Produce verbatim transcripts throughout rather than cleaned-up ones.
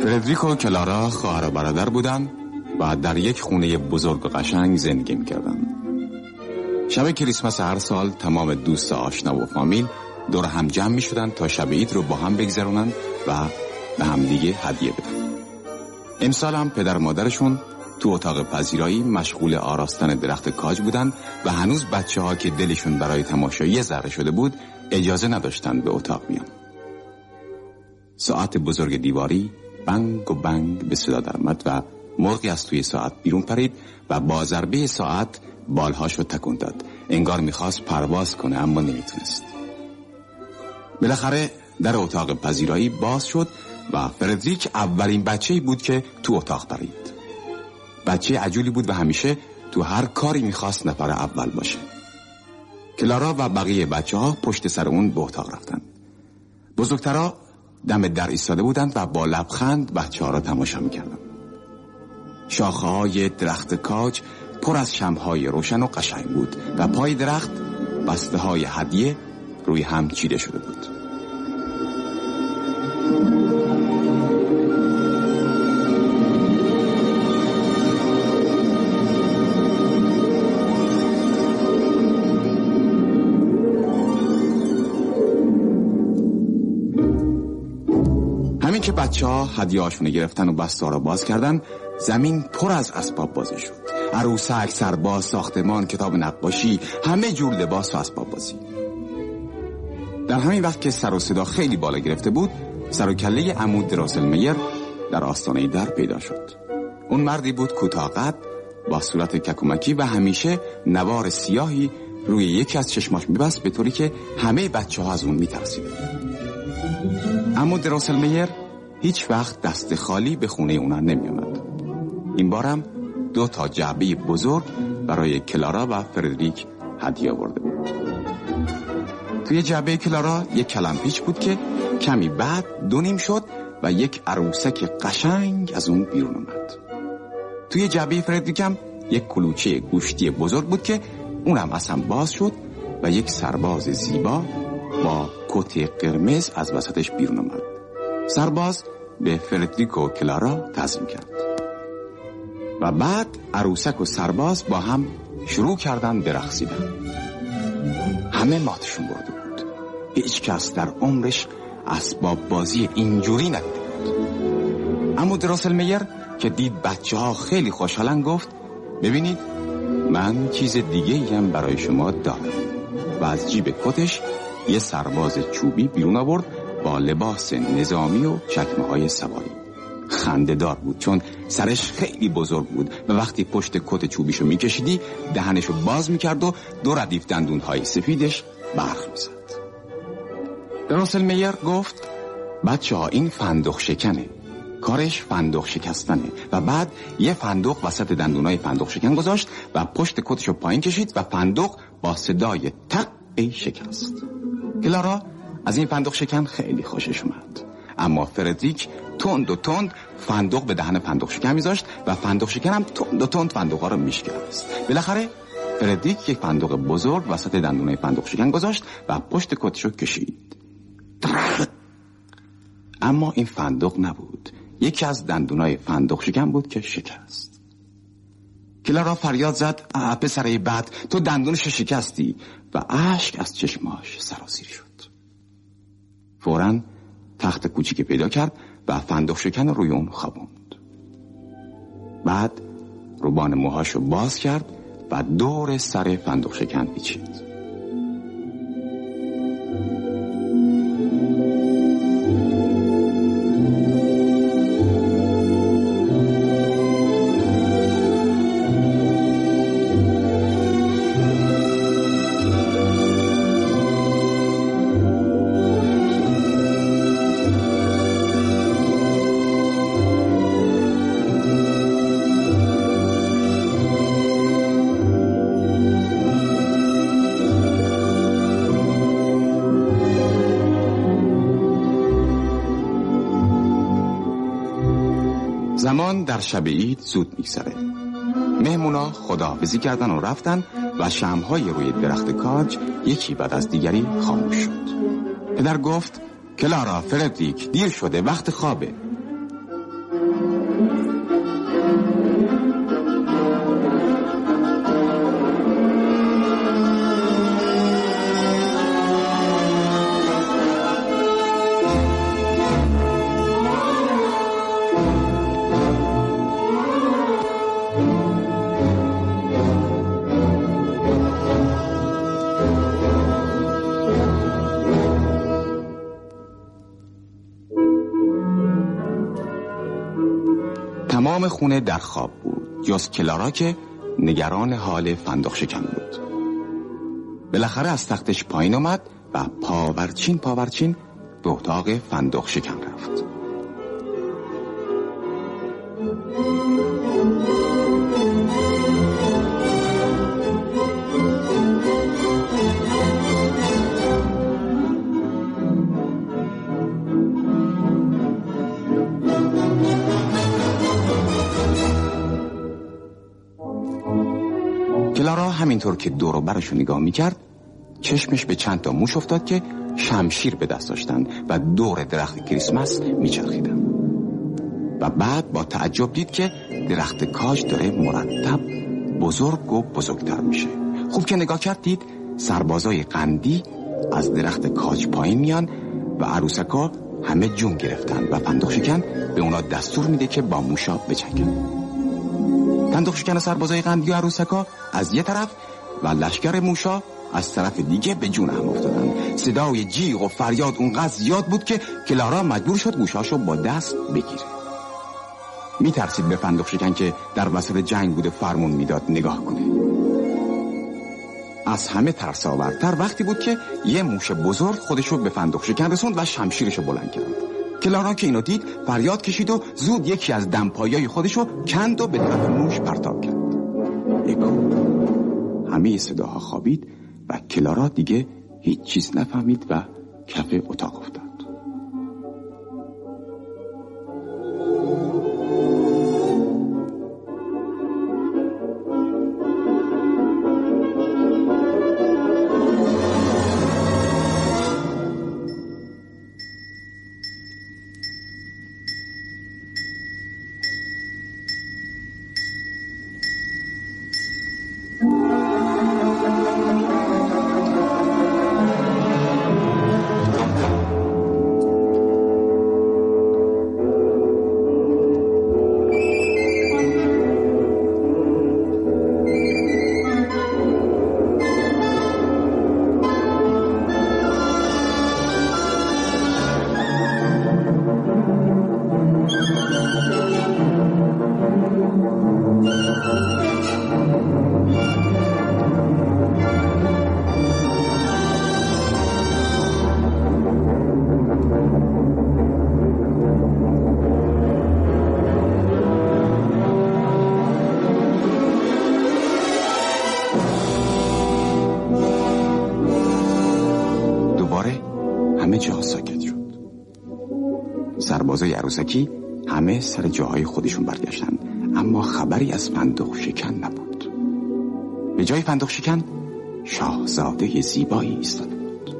فردریک و کلارا خواهر و برادر بودند و در یک خونه بزرگ و قشنگ زندگی می‌کردند. شب کریسمس هر سال تمام دوست آشنا و فامیل دور هم جمع می‌شدند تا شب عید رو با هم بگذرونند و به هم دیگه هدیه بدن. امسال هم پدر و مادرشون تو اتاق پذیرایی مشغول آراستن درخت کاج بودند و هنوز بچه‌ها که دلشون برای تماشایی ذره شده بود اجازه نداشتند به اتاق بیان. ساعت بزرگ دیواری بنگ و بنگ به صدا درآمد و مرغی از توی ساعت بیرون پرید و با ضربه ساعت بالهاشو تکون داد. انگار میخواست پرواز کنه اما نمیتونست. بالاخره در اتاق پذیرایی باز شد و فردریک اولین بچه‌ای بود که تو اتاق پرید. بچه عجولی بود و همیشه تو هر کاری میخواست نفر اول باشه. کلارا و بقیه بچه‌ها پشت سر اون به اتاق رفتن. بزرگترها دم در ایستاده بودند و با لبخند بچه‌ها را تماشا می‌کردند. شاخه‌های درخت کاج پر از شمع‌های روشن و قشنگ بود و پای درخت بسته‌های هدیه روی هم چیده شده بود. همین که بچه‌ها هدیه‌هاشون گرفتن و بسته‌ها را باز کردن، زمین پر از اسباب بازی شد. عروسک، سرباز، ساختمان، کتاب نقاشی، همه جور لباس و اسباب بازی. در همین وقت که سر و صدا خیلی بالا گرفته بود، سر و کله عمو دراسلمیر در آستانه در پیدا شد. اون مردی بود کوتاه قد با صورت ککومکی و همیشه نوار سیاهی روی یکی از چشماش می‌بست به طوری که همه بچه‌ها از اون می‌ترسیدن. عمو دراسلمیر هیچ وقت دست خالی به خونه اونا نمی‌آمد. این بارم دو تا جعبه بزرگ برای کلارا و فردریک هدیه آورده بود. توی جعبه کلارا یک کلمپیچ بود که کمی بعد دو نیم شد و یک عروسک قشنگ از اون بیرون اومد. توی جعبه فردریک هم یک کلوچه گوشتی بزرگ بود که اونم اصلا باز شد و یک سرباز زیبا با کت قرمز از وسطش بیرون اومد. سرباز به فردریک و کلارا تعظیم کرد و بعد عروسک و سرباز با هم شروع کردن به رقصیدن. همه ماتشون برده بود. هیچ کس در عمرش اسباب بازی اینجوری ندیده بود. اما دراسلمیر که دید بچه ها خیلی خوشحالن گفت ببینید من چیز دیگه هم برای شما دارم و از جیب کتش یه سرباز چوبی بیرون آورد با لباس نظامی و چکمه های سواری. خنده دار بود چون سرش خیلی بزرگ بود و وقتی پشت کت چوبیشو میکشیدی دهنشو باز میکرد و دو ردیف دندونهای سفیدش برق میزد. دراسلمیر گفت بچه ها این فندق شکنه، کارش فندق شکستنه و بعد یه فندق وسط دندونای فندق شکن گذاشت و پشت کتشو پایین کشید و فندق با صدای تق ای شکست. کلارا از این فندق شکن خیلی خوشش اومد، اما فردریک تند و تند فندق به دهن فندق شکن میذاشت و فندق شکن هم تند و تند فندق‌ها رو میشکست. بالاخره فردریک یک فندق بزرگ وسط دندونای فندق شکن گذاشت و پشت کتشو کشید. اما این فندق نبود، یکی از دندونای فندق شکن بود که شکست. کلارا فریاد زد پسرای بد تو دندونش شکستی و اشک از چشماش سرازیر شد. فوراً تخت کوچیکی پیدا کرد و فندق شکن رو روی اون خوابوند. بعد روبان موهاشو باز کرد و دور سر فندق شکن پیچید. زمان در شب عید زود میگذره. مهمونا خداحافظی کردن و رفتن و شمع‌های روی درخت کاج یکی بعد از دیگری خاموش شد. پدر گفت کلارا، فردریک، دیر شده، وقت خوابه. تمام خونه در خواب بود جز کلارا که نگران حال فندق شکن بود. بالاخره از تختش پایین آمد و پاورچین پاورچین به اتاق فندق شکن رفت. کلارا همینطور که دور و برش نگاه میکرد چشمش به چند تا موش افتاد که شمشیر به دست داشتن و دور درخت کریسمس میچرخیدن و بعد با تعجب دید که درخت کاج داره مرتب بزرگ و بزرگتر میشه. خوب که نگاه کرد دید سربازای قندی از درخت کاج پایین میان و عروسکا همه جون گرفتن و فندق شکن به اونا دستور میده که با موشا بجنگن. فندق شکن سربازای قندی و عروسکا از یه طرف و لشکر موشا از طرف دیگه به جون هم افتادن. صدای جیغ و فریاد اونقدر زیاد بود که کلارا مجبور شد گوشاشو با دست بگیره. میترسید به فندق شکن که در وسط جنگ بوده فرمون میداد نگاه کنه. از همه ترساورتر وقتی بود که یه موش بزرگ خودشو به فندق شکن رسوند و شمشیرشو بلند کرد. کلارا که اینو دید فریاد کشید و زود یکی از دمپایای خودشو کند و به طرف موش پرتاب کرد. یکو همه صداها خوابید و کلارا دیگه هیچ چیز نفهمید و کف اتاق افتاد. سربازای عروسکی همه سر جاهای خودشون برگشتن، اما خبری از فندق شکن نبود. به جای فندق شکن شاهزاده زیبایی ایستاده بود.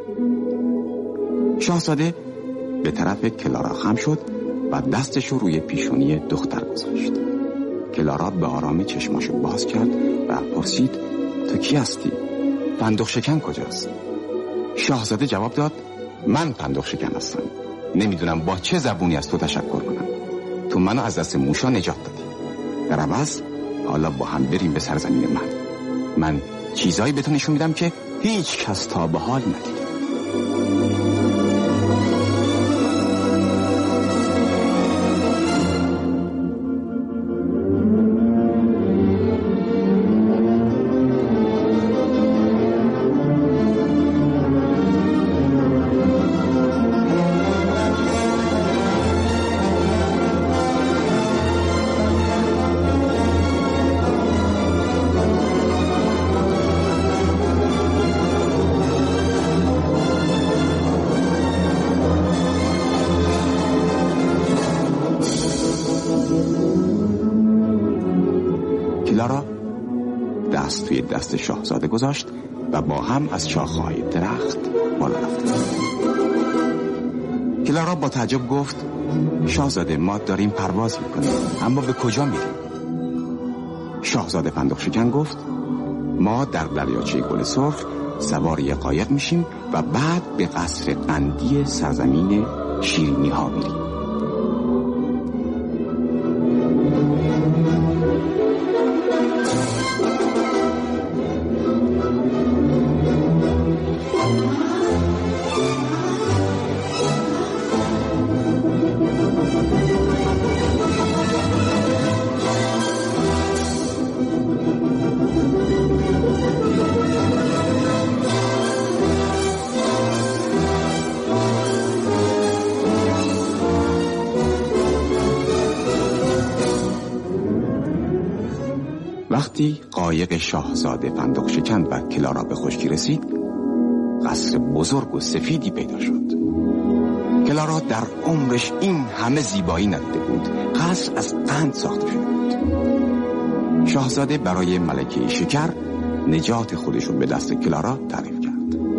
شاهزاده به طرف کلارا خم شد و دستشو روی پیشونی دختر گذاشت. کلارا به آرامی چشماشو باز کرد و پرسید تو کی هستی؟ فندق شکن کجاست؟ شاهزاده جواب داد من فندق شکن هستم. نمیدونم با چه زبونی از تو تشکر کنم. تو منو از دست موشا نجات دادی. در عوض حالا با هم بریم به سرزمین من. من چیزایی به تو نشون میدم که هیچ کس تا به حال ندیده. کلارا دست توی دست شاهزاده گذاشت و با هم از شاخه‌های درخت بالا رفتند. کلارا با تعجب گفت شاهزاده ما داریم پرواز میکنیم، اما به کجا میریم؟ شاهزاده فندق شکن گفت ما در دریاچه گل سرخ سوار یه قایق میشیم و بعد به قصر قندی سرزمین شیرینی ها میریم. وقتی قایق شاهزاده فندق شکن و کلارا به خشکی رسید، قصر بزرگ و سفیدی پیدا شد. کلارا در عمرش این همه زیبایی ندیده بود. قصر از قند ساخته شده بود. شاهزاده برای ملکه شکر نجات خودش رو به دست کلارا تعریف کرد.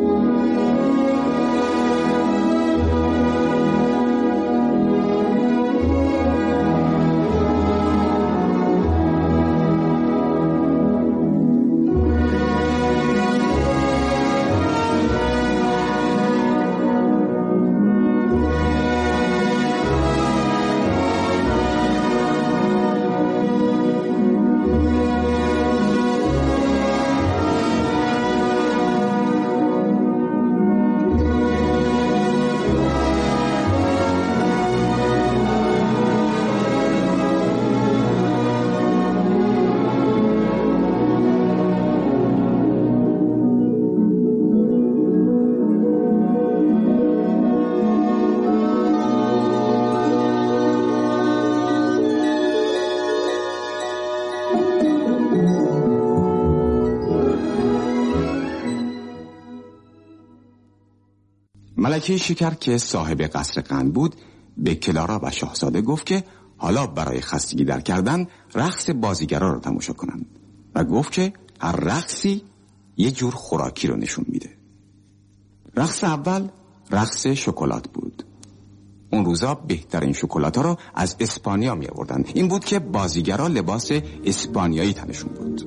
ملکه شکر که صاحب قصر قند بود به کلارا و شاهزاده گفت که حالا برای خستگی در کردن رقص بازیگرا رو تماشا کنند و گفت که هر رقصی یه جور خوراکی رو نشون میده. رقص اول رقص شکلات بود. اون روزا بهترین شکلات ها رو از اسپانیا می آوردن. این بود که بازیگرا لباس اسپانیایی تنشون بود.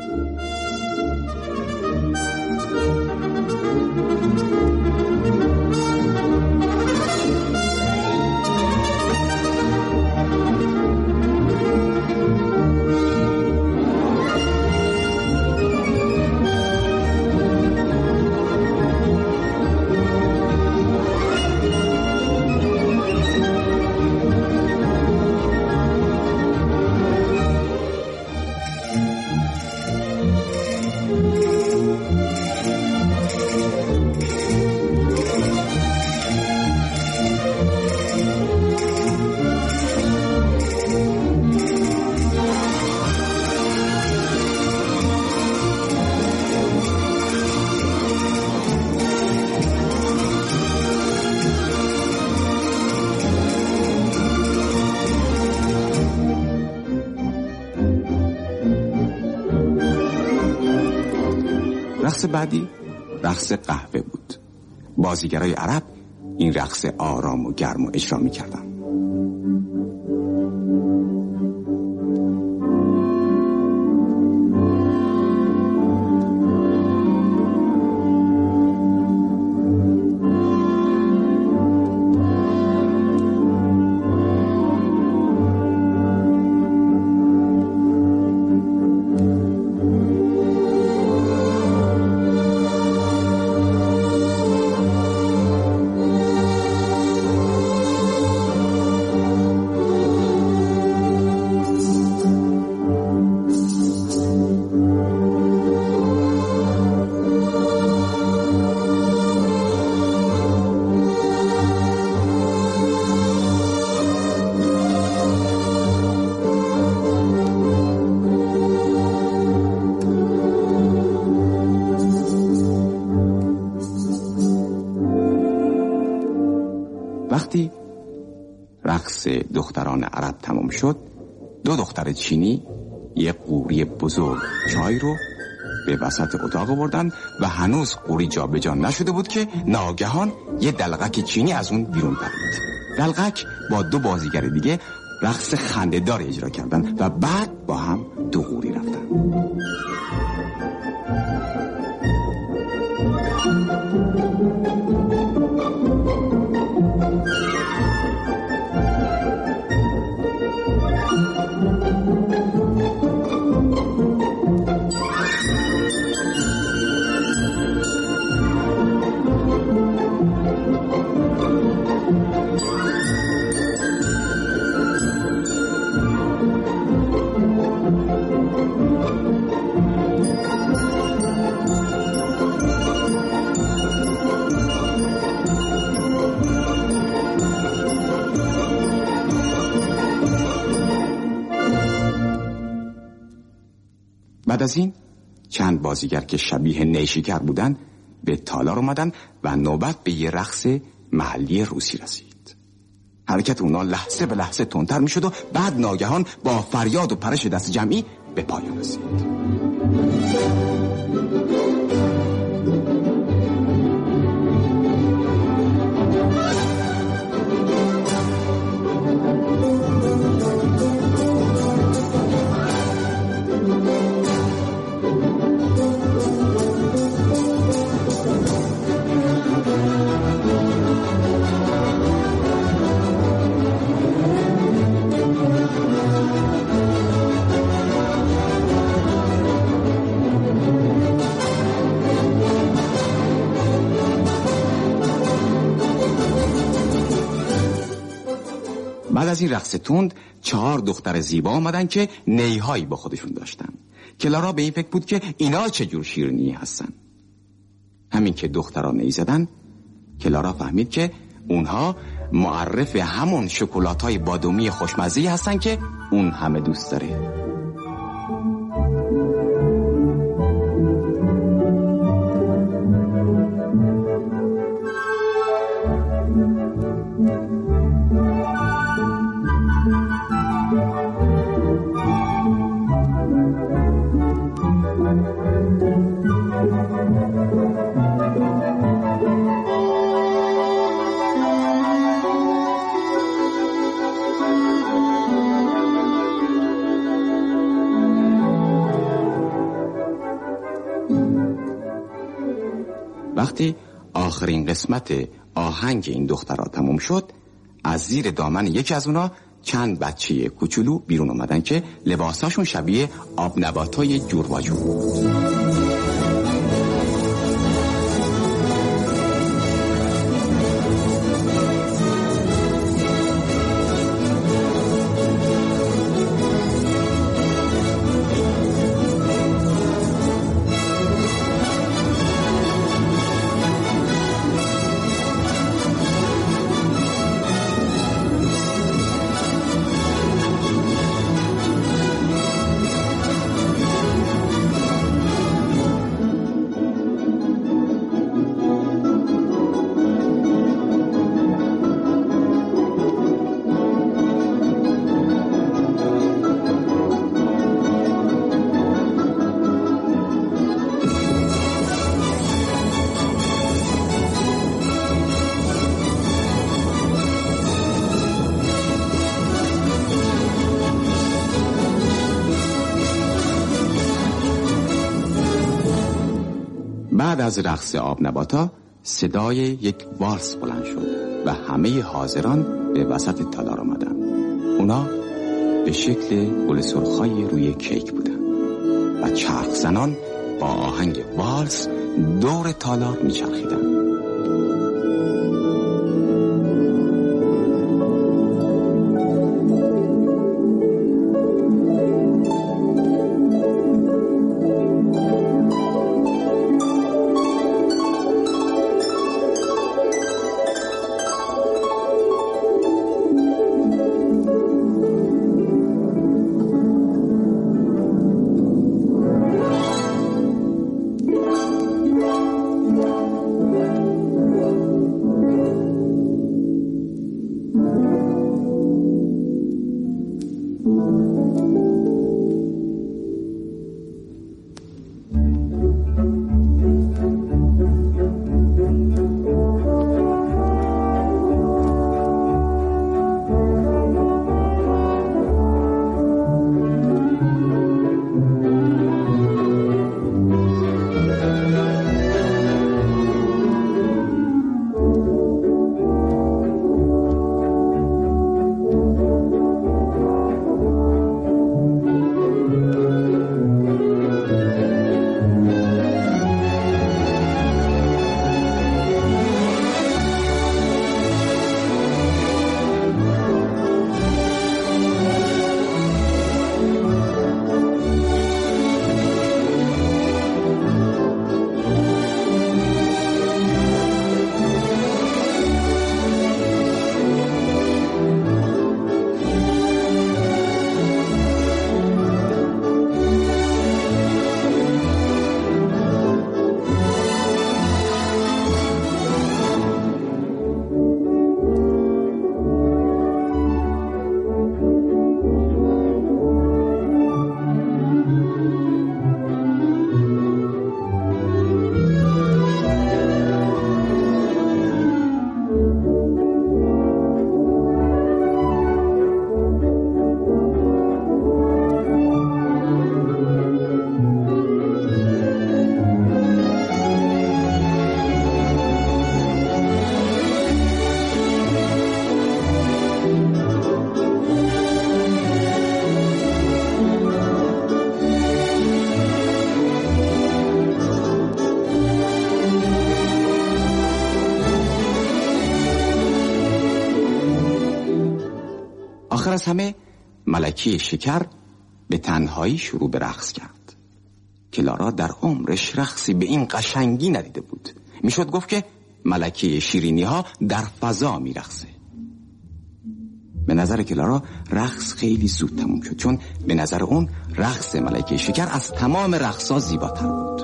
رقص بعدی رقص قهوه بود. بازیگرای عرب این رقص آرام و گرم و اجرا می‌کردند. وقتی رقص دختران عرب تمام شد، دو دختر چینی یک قوری بزرگ چای رو به وسط اتاق بردن و هنوز قوری جا به جا نشده بود که ناگهان یه دلغک چینی از اون بیرون پرید. دلغک با دو بازیگر دیگه رقص خنده‌دار اجرا کردن و بعد با هم دو قوری رفتن. بعد از این چند بازیگر که شبیه نیشکر بودن به تالار اومدن و نوبت به یه رقص محلی روسی رسید. حرکت اونا لحظه به لحظه تندتر میشد و بعد ناگهان با فریاد و پرش دست جمعی به پایان رسید. بعد از این رقص تند چهار دختر زیبا آمدن که نیهایی با خودشون داشتن. کلارا به این فکر بود که اینا چجور شیرینی هستن. همین که دخترها نی زدن کلارا فهمید که اونها معرف همون شکلات‌های بادامی خوشمزه‌ای هستن که اون همه دوست داره. وقتی آخرین قسمت آهنگ این دخترها تموم شد، از زیر دامن یکی از اونا چند بچه کوچولو بیرون اومدن که لباساشون شبیه آب نباتای جور و جور بود. بعد از رقص آب نباتا صدای یک والس بلند شد و همه حاضران به وسط تالار آمدن. اونا به شکل گل سرخای روی کیک بودن و چرخ زنان با آهنگ والس دور تالار میچرخیدن. آخر از همه ملکه شکر به تنهایی شروع به رقص کرد. کلارا در عمرش رقصی به این قشنگی ندیده بود. میشد گفت که ملکه شیرینی ها در فضا میرقصه. به نظر کلارا رقص خیلی زود تموم شد، چون به نظر اون رقص ملکه شکر از تمام رقصا زیباتر بود.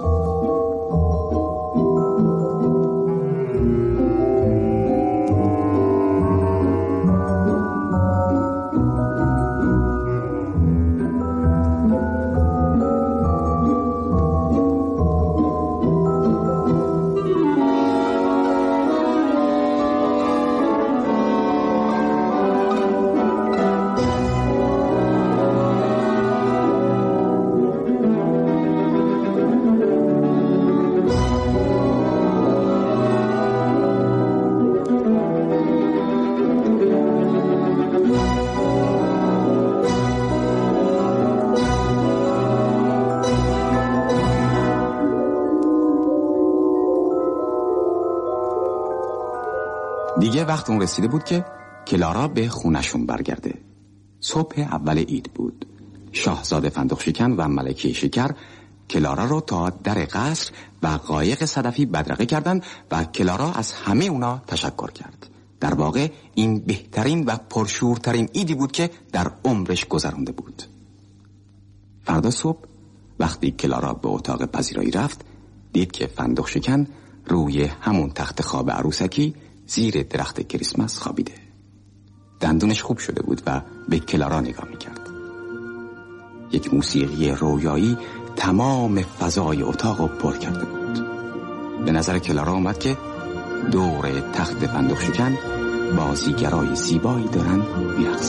دیگه وقت اون رسیده بود که کلارا به خونشون برگرده. صبح اول عید بود. شاهزاده فندق شکن و ملکه شکر کلارا رو تا در قصر و قایق صدفی بدرقه کردن و کلارا از همه اونا تشکر کرد. در واقع این بهترین و پرشورترین عیدی بود که در عمرش گذرانده بود. فردا صبح وقتی کلارا به اتاق پذیرایی رفت، دید که فندق شکن روی همون تخت خواب عروسکی زیر درخت کریسمس خوابیده. دندونش خوب شده بود و به کلارا نگاه میکرد. یک موسیقی رویایی تمام فضای اتاق رو پر کرده بود. به نظر کلارا اومد که دور تخت فندق شکن بازیگرای زیبایی دارن میرقصن.